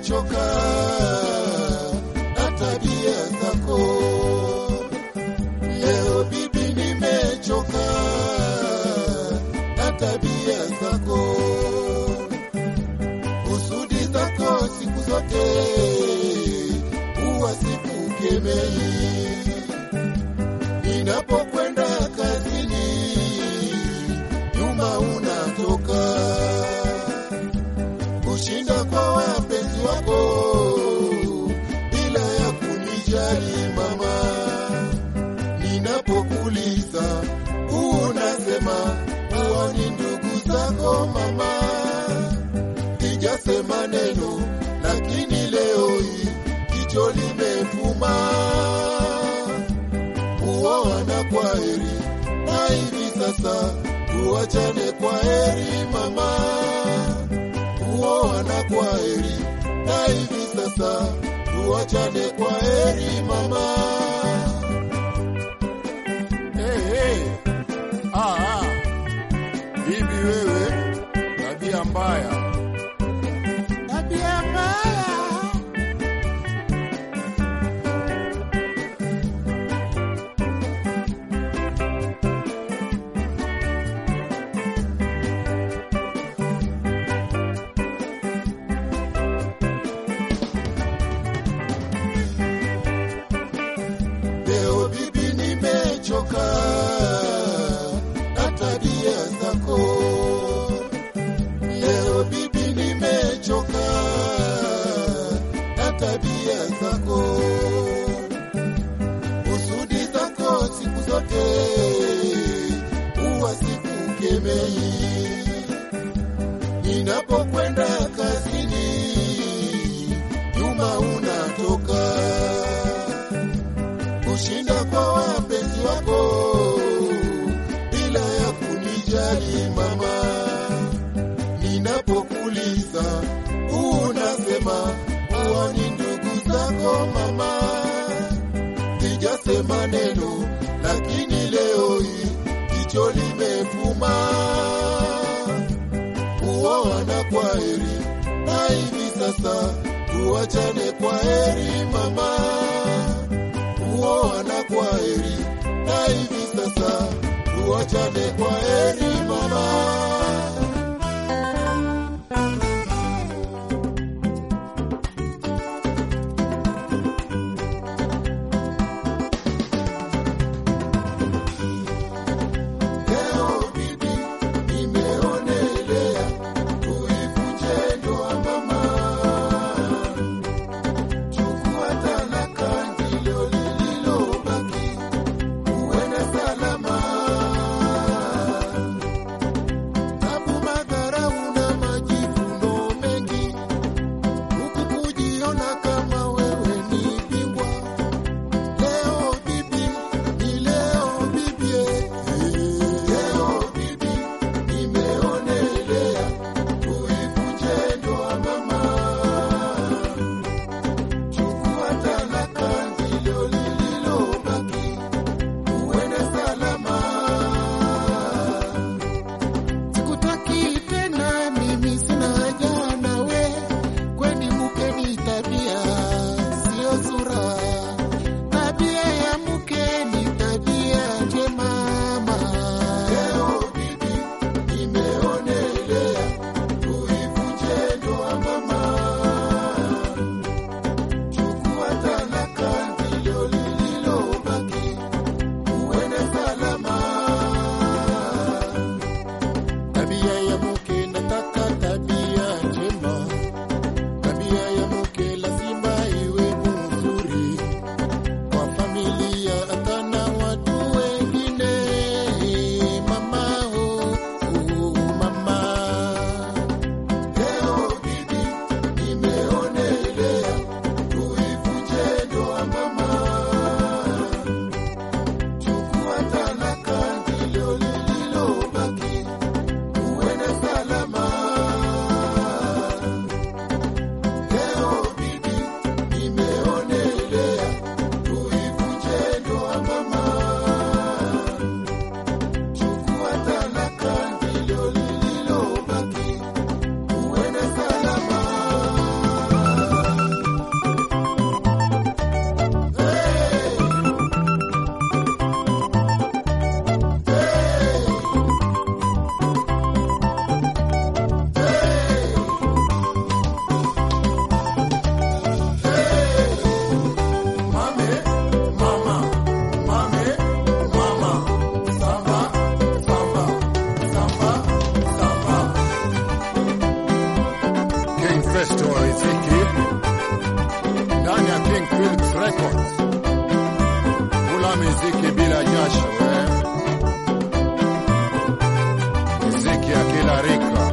nimechoka na tabia zako. Leo bibi nimechoka na tabia zako. Kusudi zako siku zote huwa sikukemei. Ninapokwenda kazini nyuma unatoka. Kushinda kwa wapenzi wako bila ya kunijali mama. Ninapokuuliza unasema hao ni ndugu zako mama. Sijasema neno lakini leo hii jicho limefuma. Kuoana kwa heri na hivi sasa tuachane kwa heri mama. Kuoana kwa heri na hivi sasa tuachane kwa heri mama. Hey. Bibi wewe, tabia mbaya. Tabia mbaya. Leo bibi nimechoka na tabia zako. Leo bibi nimechoka na tabia zako. Kusudi zako siku zote huwa sikukemei. Ninapokwenda kazini nyuma unatoka. Kushinda kwa wapenzi wako bila ya kunijali mama. Ninapokuuliza unasema hao ni ndugu zako mama. Sijasema neno lakini leo hii jicho limefuma. Kuoana kwa heri na hivi sasa tuachane kwa heri mama. Kuoana kwa heri na hivi sasa tuachane kwa heri mama. Leo bibi nimeonelea tuivunje ndoa mama. Chukua talaka ndilo lililobaki, uende salama. Festo Riziki ndani ya King Philips Records. Kula miziki bila jasho, miziki ya kila rika.